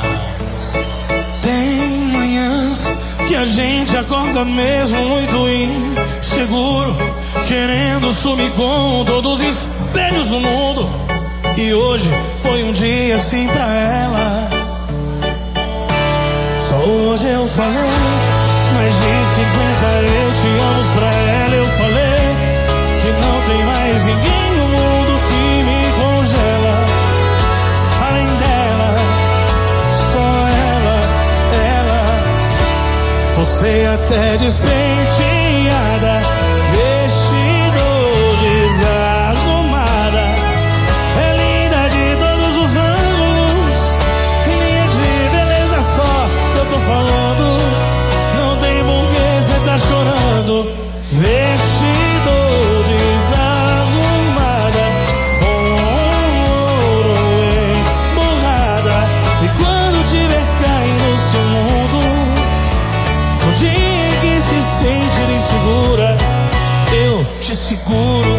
Tem manhãs que a gente acorda mesmo muito inseguro, querendo sumir com todos os espelhos do mundo. E hoje foi um dia assim pra ela. Só hoje eu falei, mais de cinquenta eu te te amo pra ela eu falei que não tem mais ninguém no mundo que me congela. Além dela, só ela, ela. Você até despenteada, vestido desarrumada, é linda de todos os ângulos, e nem é de beleza só que eu tô falando. Não tem porquê cê tá chorando. Vestido desarrumada, com ouro emborrada, e quando tiver caindo no seu mundo, no dia que se sentir insegura, eu te seguro.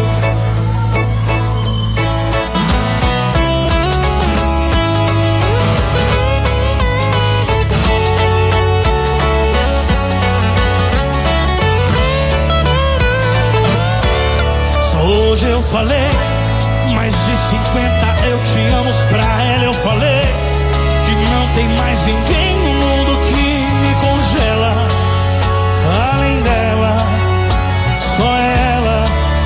Hoje eu falei, mais de cinquenta eu te amo pra ela eu falei que não tem mais ninguém no mundo que me congela. Além dela, só ela,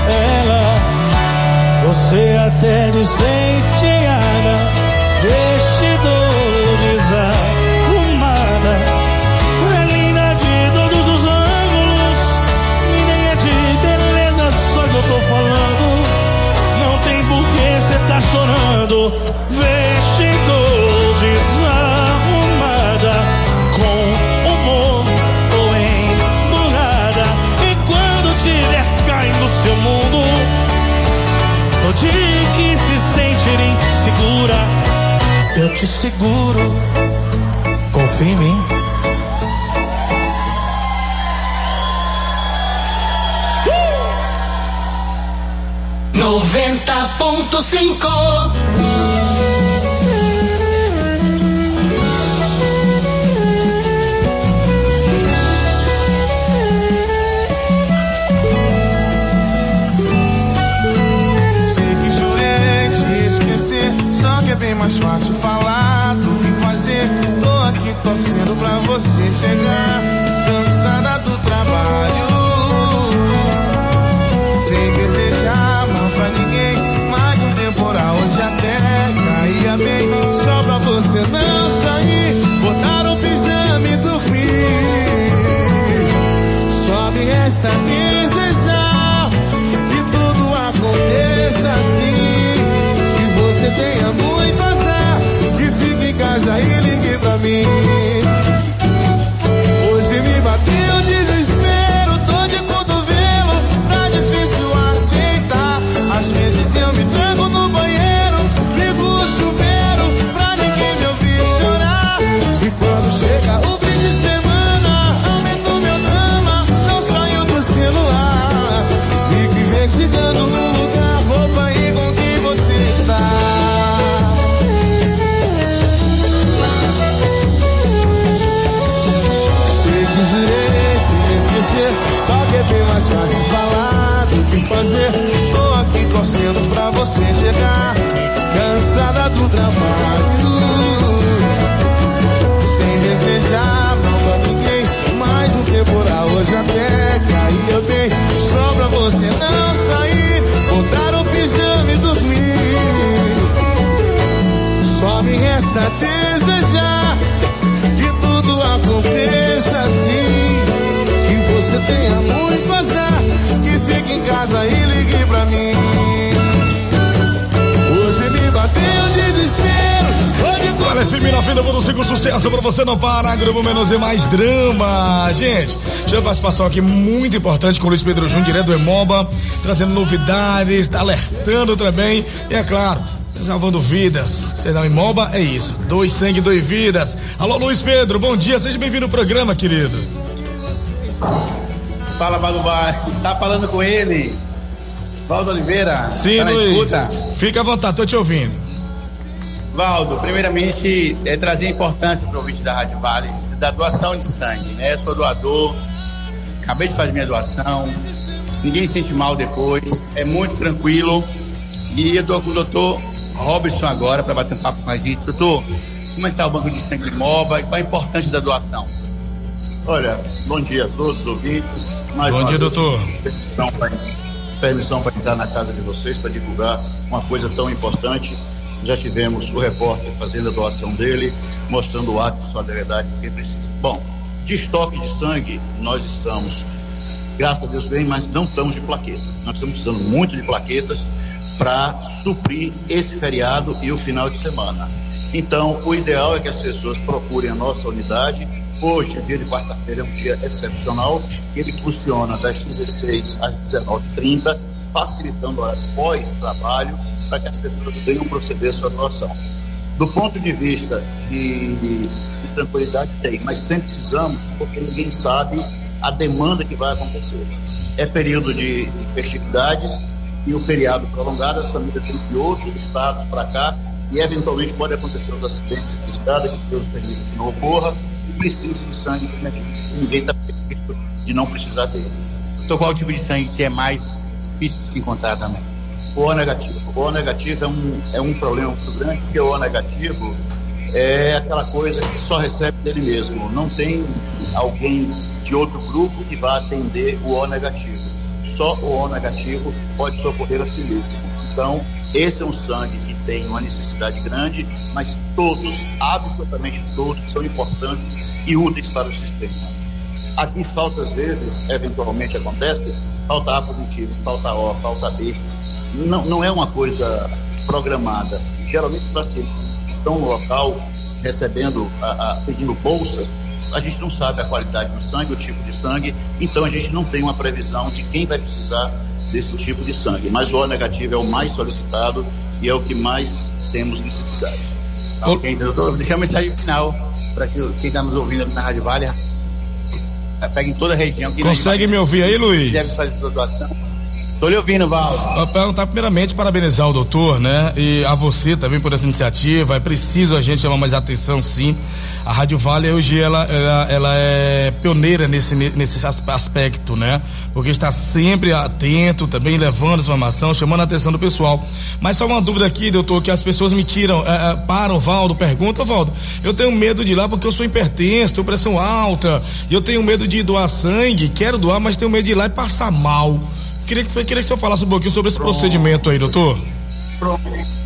ela. Você até despenteada, vestido desarrumada, é linda de todos os ângulos, e nem é de beleza só que eu tô falando. Não tem porquê cê tá chorando. Vestido desarrumada, com humor ou emburrada, e quando tiver caindo no seu mundo, no dia que se sentir insegura, eu te seguro. Confia em mim. noventa ponto cinco. Sei que jurei te esquecer, só que é bem mais fácil falar do que fazer. Tô aqui torcendo pra você chegar, cansada do trabalho, sem desejar mal pra ninguém. Mais um temporal hoje até caía bem, só pra você não sair, botar o pijama e dormir. Só me resta desejar que tudo aconteça assim, que você tenha muito azar, que fique em casa e ligue pra mim. Hoje me bateu o desespero, tô de cotovelo, tá difícil aceitar. Às vezes eu me tranco no banheiro, ligo o chuveiro pra ninguém me ouvir chorar. E quando chega o fim de semana, aumento meu drama, não saio do celular. Fico investigando no lugar, roupa e com quem você está. Sei que jurei te esquecer, só que é bem mais fácil falar do que fazer. Tô aqui torcendo pra você chegar, cansada do trabalho, sem desejar mal pra ninguém. Mais um temporal hoje até caía bem, só pra você não sair, botar o pijama e dormir. Só me resta desejar que tudo aconteça assim, que você tenha muito azar, que fique em casa e ligue pra mim. Hoje me bateu desespero, hoje tô... Olha, F M noventa ponto cinco, sucesso pra você não para, Grupo Menos e Mais Drama. Gente, deixa eu participação aqui muito importante com o Luiz Pedro Júnior, direto do Emoba, trazendo novidades, tá alertando também, e é claro, salvando vidas. Você dá Emoba, é isso, dois sangue, dois vidas. Alô, Luiz Pedro, bom dia, seja bem-vindo ao programa, querido. Fala, Balubá, tá falando com ele, Valdo Oliveira. Sim, tá na Luiz, escuta? Fica à vontade, tô te ouvindo. Valdo, primeiramente, é trazer a importância para o ouvinte da Rádio Vale da doação de sangue, né? Eu sou doador, acabei de fazer minha doação, ninguém sente mal depois, é muito tranquilo. E eu tô com o doutor Robson agora para bater um papo com a gente. Doutor, como é que tá o banco de sangue de Moba e qual a importância da doação? Olha, bom dia a todos os ouvintes. Mais bom dia, vez, doutor. Permissão para permissão para entrar na casa de vocês para divulgar uma coisa tão importante. Já tivemos o repórter fazendo a doação dele, mostrando o ato de solidariedade de quem precisa. Bom, de estoque de sangue, nós estamos, graças a Deus bem, mas não estamos de plaqueta. Nós estamos precisando muito de plaquetas para suprir esse feriado e o final de semana. Então, o ideal é que as pessoas procurem a nossa unidade. Hoje é dia de quarta-feira, é um dia excepcional. Ele funciona das dezesseis às dezenove e trinta, facilitando a pós-trabalho para que as pessoas venham proceder a sua doação. Do ponto de vista de, de tranquilidade, tem, mas sempre precisamos, porque ninguém sabe a demanda que vai acontecer. É período de, de festividades e o feriado prolongado, as famílias têm de outros estados para cá e eventualmente pode acontecer os acidentes de estrada, que Deus permita que não ocorra, e precisa de sangue, que ninguém está previsto de não precisar dele. Então, qual o tipo de sangue que é mais difícil de se encontrar também? O O negativo. O O negativo é um, é um problema muito grande, porque o O negativo é aquela coisa que só recebe dele mesmo. Não tem alguém de outro grupo que vá atender o O negativo. Só o O negativo pode socorrer a si mesmo. Então, esse é um sangue que tem uma necessidade grande, mas todos, absolutamente todos, são importantes e úteis para o sistema. Aqui falta, às vezes, eventualmente acontece, falta A positivo, falta O, falta B. Não, não é uma coisa programada. Geralmente, os pacientes que estão no local recebendo, a, a, pedindo bolsas, a gente não sabe a qualidade do sangue, o tipo de sangue, então a gente não tem uma previsão de quem vai precisar desse tipo de sangue. Mas o O negativo é o mais solicitado e é o que mais temos necessidade. Tá, ok, então, doutor, deixar uma mensagem final para que quem está nos ouvindo na Rádio Vale pegue em toda a região. Consegue me ouvir aí, Luiz? Deve fazer sua doação. Tô lhe ouvindo, Val. Vou perguntar primeiramente, parabenizar o doutor, né? E a você também por essa iniciativa. É preciso a gente chamar mais atenção, sim. A Rádio Vale hoje ela, ela, ela é pioneira nesse, nesse aspecto, né? Porque está sempre atento, também levando informação, chamando a atenção do pessoal. Mas só uma dúvida aqui, doutor, que as pessoas me tiram, é, param, Valdo, pergunta, Valdo, eu tenho medo de ir lá porque eu sou hipertenso, tenho pressão alta, e eu tenho medo de doar sangue, quero doar, mas tenho medo de ir lá e passar mal. Queria que, queria que o senhor falasse um pouquinho sobre esse Pronto. procedimento aí, doutor. Pronto.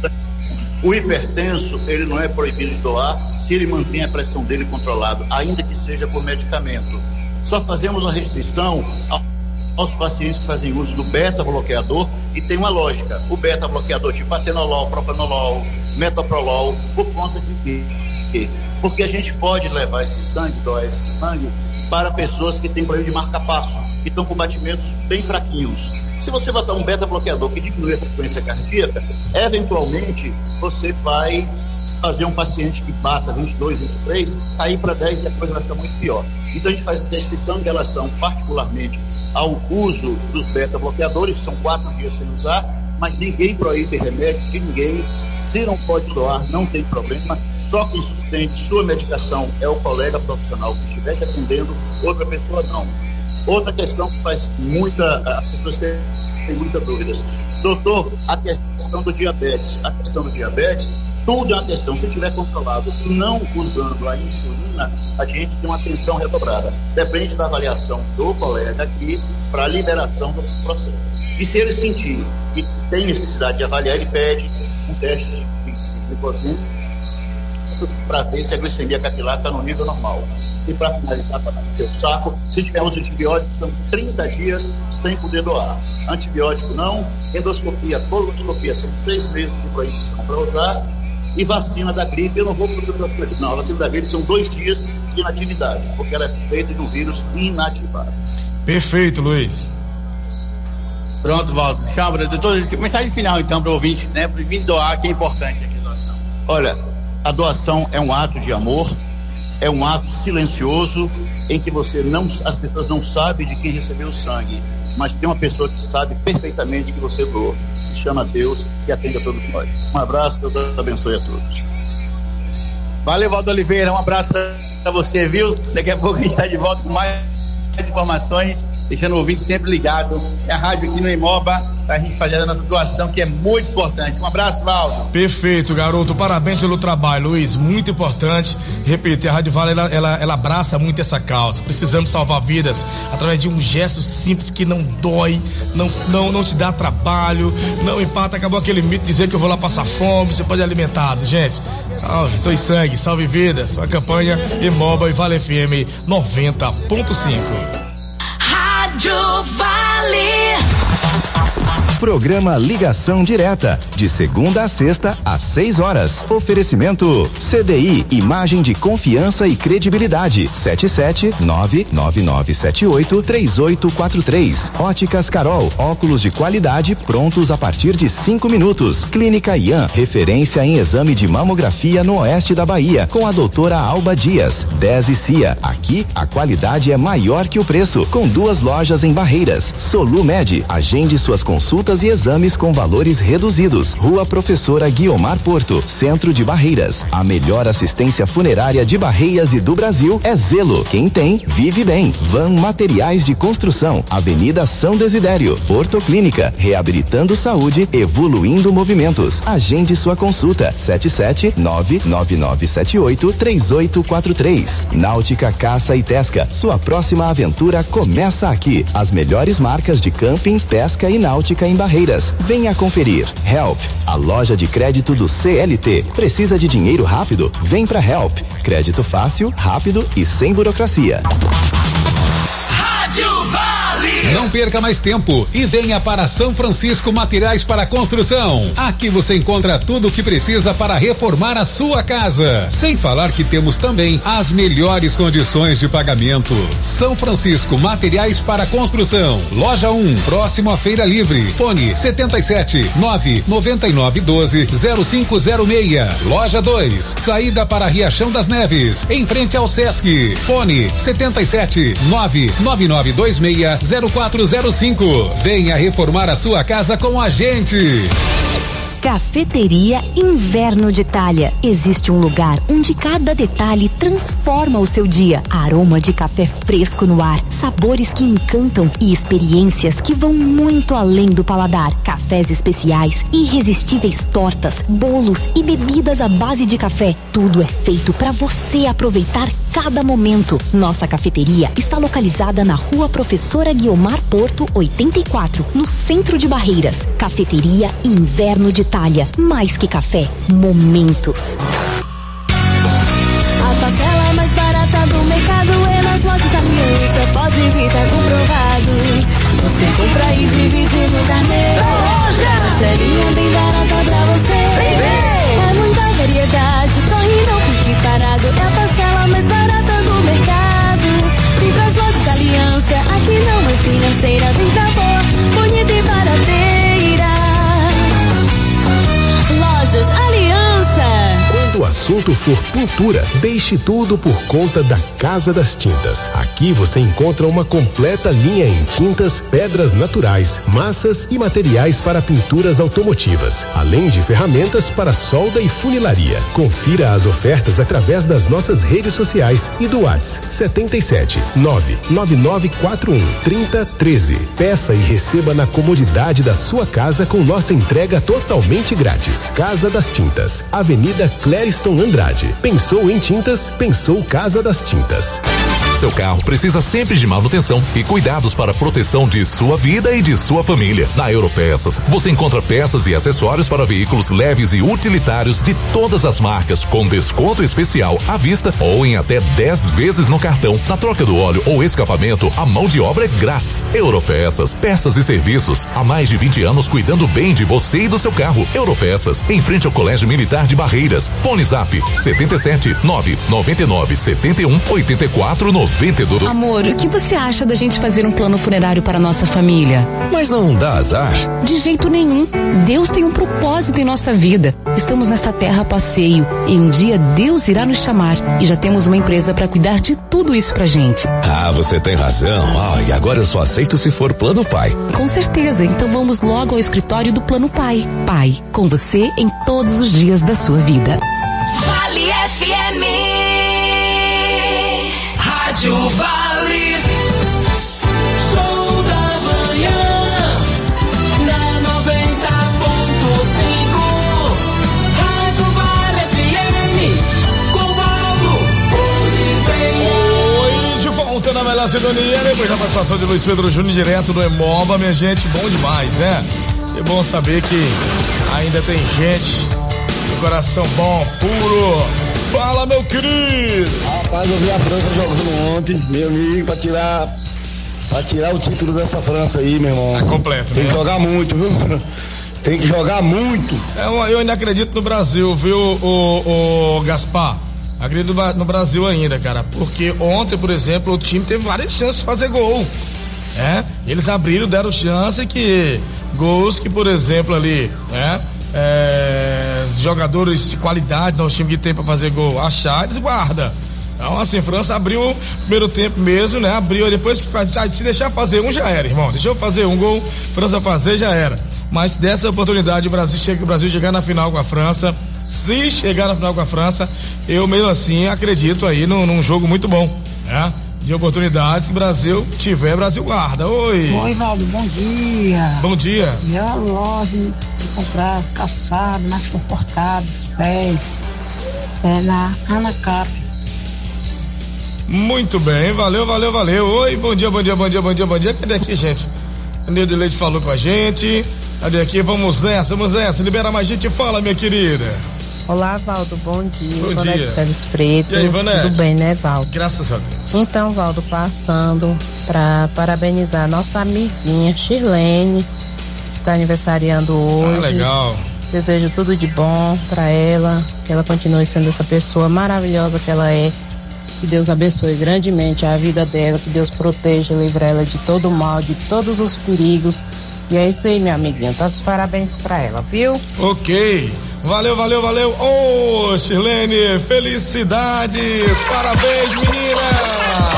O hipertenso, ele não é proibido de doar se ele mantém a pressão dele controlada, ainda que seja por medicamento. Só fazemos uma restrição aos pacientes que fazem uso do beta-bloqueador e tem uma lógica. O beta-bloqueador tipo atenolol, propanolol, metoprolol, por conta de quê? Porque a gente pode levar esse sangue, doar esse sangue, para pessoas que têm problema de marca-passo, que estão com batimentos bem fraquinhos. Se você botar um beta-bloqueador que diminui a frequência cardíaca, eventualmente você vai fazer um paciente que bata vinte e dois, vinte e três, cair para dez e a coisa vai ficar muito pior. Então a gente faz essa restrição em relação particularmente ao uso dos beta-bloqueadores, são quatro dias sem usar, mas ninguém proíbe remédios, que ninguém, se não pode doar, não tem problema. Só quem sustente sua medicação é o colega profissional que estiver te atendendo, outra pessoa não. Outra questão que faz muita, as pessoas têm, têm muitas dúvidas. Doutor, a questão do diabetes. A questão do diabetes, tudo é uma questão. Se estiver controlado, não usando a insulina, a gente tem uma atenção redobrada. Depende da avaliação do colega aqui para a liberação do processo. E se ele sentir que tem necessidade de avaliar, ele pede um teste de glicosímetro para ver se a glicemia capilar está no nível normal. E para finalizar, para não encher o saco, se tivermos antibióticos, são trinta dias sem poder doar. Antibiótico não, endoscopia, colonoscopia, são seis meses de proibição para usar. E vacina da gripe, eu não vou para o não, a vacina da gripe são dois dias de inatividade, porque ela é feita de um vírus inativado. Perfeito, Luiz. Pronto, Valdo. Chambra, doutor, mensagem final então para o ouvinte, né? Para vir doar, que é importante aqui a doação. Olha, a doação é um ato de amor, é um ato silencioso em que você não, as pessoas não sabem de quem recebeu o sangue, mas tem uma pessoa que sabe perfeitamente que você doou. Se chama Deus e atende a todos nós. Um abraço, Deus abençoe a todos. Valeu, Valdo Oliveira, um abraço para você, viu? Daqui a pouco a gente está de volta com mais informações, deixando o ouvinte sempre ligado. É a rádio aqui no Imoba, pra gente fazer a nossa doação, que é muito importante. Um abraço, Valdo. Perfeito, garoto. Parabéns pelo trabalho, Luiz. Muito importante. Repito, a Rádio Vale, ela, ela, ela abraça muito essa causa. Precisamos salvar vidas através de um gesto simples que não dói, não, não, não te dá trabalho, não empata. Acabou aquele mito de dizer que eu vou lá passar fome, você pode alimentado. Gente, salve, doe sangue, salve vidas. Uma campanha Imoba e Vale F M noventa ponto cinco. Rádio Vale. Programa Ligação Direta, de segunda a sexta, às seis horas. Oferecimento C D I, imagem de confiança e credibilidade. sete sete nove nove nove sete oito três oito quatro três. Óticas Carol, óculos de qualidade prontos a partir de cinco minutos. Clínica Ian, referência em exame de mamografia no oeste da Bahia, com a doutora Alba Dias. dez e Cia, aqui a qualidade é maior que o preço, com duas lojas em Barreiras. Solumed, agende suas consultas e exames com valores reduzidos. Rua Professora Guiomar Porto, Centro de Barreiras. A melhor assistência funerária de Barreiras e do Brasil é Zelo. Quem tem, vive bem. Van Materiais de Construção, Avenida São Desidério. Porto Clínica, reabilitando saúde, evoluindo movimentos. Agende sua consulta. sete sete nove nove nove sete oito três oito quatro três. Náutica Caça e Pesca, sua próxima aventura começa aqui. As melhores marcas de camping, pesca e náutica em Barreiras. Venha conferir. Help, a loja de crédito do C L T. Precisa de dinheiro rápido? Vem pra Help. Crédito fácil, rápido e sem burocracia. Rádio Vale. Não perca mais tempo e venha para São Francisco Materiais para Construção. Aqui você encontra tudo o que precisa para reformar a sua casa. Sem falar que temos também as melhores condições de pagamento. São Francisco Materiais para Construção. Loja um, próximo à Feira Livre. Fone setenta e sete nove noventa e nove doze zero cinco zero seis. Loja dois, saída para Riachão das Neves, em frente ao Sesc. Fone setenta e sete nove nove nove dois seis zero quatro zero cinco. Venha reformar a sua casa com a gente. Cafeteria Inverno de Itália. Existe um lugar onde cada detalhe transforma o seu dia. Aroma de café fresco no ar, sabores que encantam e experiências que vão muito além do paladar. Cafés especiais, irresistíveis tortas, bolos e bebidas à base de café. Tudo é feito para você aproveitar cada momento. Nossa cafeteria está localizada na Rua Professora Guiomar Porto, oitenta e quatro, no centro de Barreiras. Cafeteria Inverno de Itália. Mais que café, momentos. A parcela mais barata do mercado é nas lojas Aliança. Pode vir, tá comprovado. Você compra e divide no carnê. Parcelinha bem barata pra você. Vem, vem. É muita variedade, corre não fique parado. É a parcela mais barata do mercado. Vem pras lojas Aliança, aqui não é financeira. Vem pra boa, bonita e barateira. Lojas Aliança. Quando o assunto for pintura, deixe tudo por conta da Casa das Tintas. Aqui você encontra uma completa linha em tintas, pedras naturais, massas e materiais para pinturas automotivas, além de ferramentas para solda e funilaria. Confira as ofertas através das nossas redes sociais e do WhatsApp setenta e sete nove nove nove quatro um três zero um três. Peça e receba na comodidade da sua casa com nossa entrega totalmente grátis. Casa das Tintas, Avenida Clériston Andrade. Pensou em tintas? Pensou Casa das Tintas. Seu carro precisa sempre de manutenção e cuidados para a proteção de sua vida e de sua família. Na Europeças, você encontra peças e acessórios para veículos leves e utilitários de todas as marcas, com desconto especial à vista ou em até dez vezes no cartão. Na troca do óleo ou escapamento, a mão de obra é grátis. Europeças, peças e serviços. Há mais de vinte anos cuidando bem de você e do seu carro. Europeças, em frente ao Colégio Militar de Barreiras. Fone Zap setenta e sete nove nove nove sete um oito quatro nove. Amor, o que você acha da gente fazer um plano funerário para nossa família? Mas não dá azar? De jeito nenhum. Deus tem um propósito em nossa vida. Estamos nessa terra a passeio e um dia Deus irá nos chamar e já temos uma empresa para cuidar de tudo isso pra gente. Ah, você tem razão. Ah, e agora eu só aceito se for Plano Pai. Com certeza, então vamos logo ao escritório do Plano Pai. Pai, com você em todos os dias da sua vida. Vale F M. Rádio Vale. Show da manhã. Na na sintonia, depois da participação de Luiz Pedro Júnior, direto do Emoba, minha gente, bom demais, né? É bom saber que ainda tem gente de coração bom, puro. Fala, meu querido! Rapaz, eu vi a França jogando ontem, meu amigo, pra tirar, pra tirar o título dessa França aí, meu irmão. Tá completo, Tem né? que jogar muito, viu? Tem que jogar muito. Eu, eu ainda acredito no Brasil, viu, o, o Gaspar? Acredito no Brasil ainda, cara, porque ontem, por exemplo, o time teve várias chances de fazer gol, né? Eles abriram, deram chance que gols que, por exemplo, ali, né? É, jogadores de qualidade, nosso time que tem pra fazer gol, achar, eles guarda. Então, assim, França abriu o primeiro tempo mesmo, né? Abriu, depois que faz, se deixar fazer um, já era, irmão. Deixa eu fazer um gol, França fazer, já era. Mas dessa oportunidade, o Brasil, chega, o Brasil chegar na final com a França, se chegar na final com a França, eu mesmo assim acredito aí num, num jogo muito bom, né? De oportunidades, se o Brasil tiver, Brasil guarda. Oi! Oi, Valdo, bom dia. Bom dia. Melhor loja de comprar calçado mais confortáveis, pés, é na Anacap. Muito bem, valeu, valeu, valeu. Oi, bom dia, bom dia, bom dia, bom dia, bom dia. Cadê aqui, gente? O Nildo Leite falou com a gente. Cadê aqui? Vamos nessa, vamos nessa. Libera mais gente, fala, minha querida. Olá, Valdo, bom dia. Bom Ivanete dia. Teles Preto. E aí, Ivanete? Tudo bem, né, Valdo? Graças a Deus. Então, Valdo, passando para parabenizar nossa amiguinha Shirlene, que está aniversariando hoje. Ah, legal. Desejo tudo de bom para ela, que ela continue sendo essa pessoa maravilhosa que ela é. Que Deus abençoe grandemente a vida dela, que Deus proteja, livre ela de todo o mal, de todos os perigos. E é isso aí, minha amiguinha. Todos os parabéns pra ela, viu? Ok. Valeu, valeu, valeu. Ô, oh, Shirlene, felicidades. Parabéns, menina.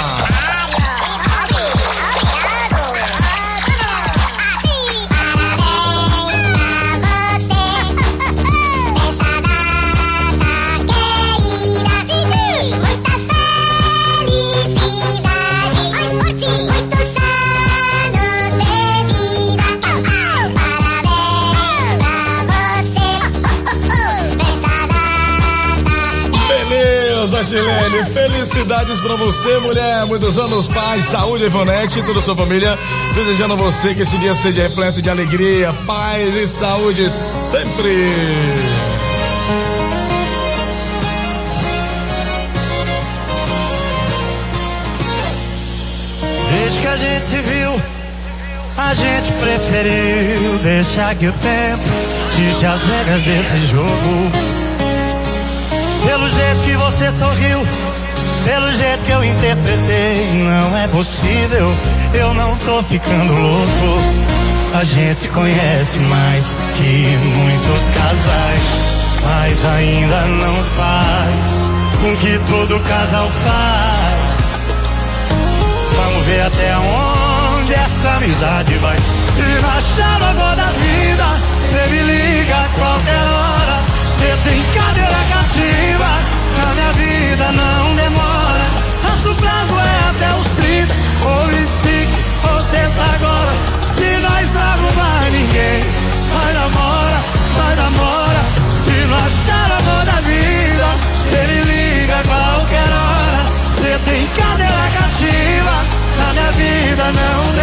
Shirlene, felicidades pra você, mulher, muitos anos, paz, saúde, Ivonete e toda a sua família, desejando a você que esse dia seja repleto de alegria, paz e saúde sempre. Desde que a gente se viu, a gente preferiu deixar que o tempo dite as regras desse jogo. Pelo jeito que você sorriu, pelo jeito que eu interpretei, não é possível, eu não tô ficando louco. A gente se conhece mais que muitos casais, mas ainda não faz o que todo casal faz. Vamos ver até onde essa amizade vai. Se não achar agora da vida, cê me liga a qualquer hora. Cê tem cadeira cativa, na minha vida não demora. Nosso prazo é até os trinta, ou vinte e cinco, ou sexta agora. Se nós não arrumar ninguém, vai namora, vai namora. Se não achar amor da vida, cê me liga a qualquer hora. Cê tem cadeira cativa, na minha vida não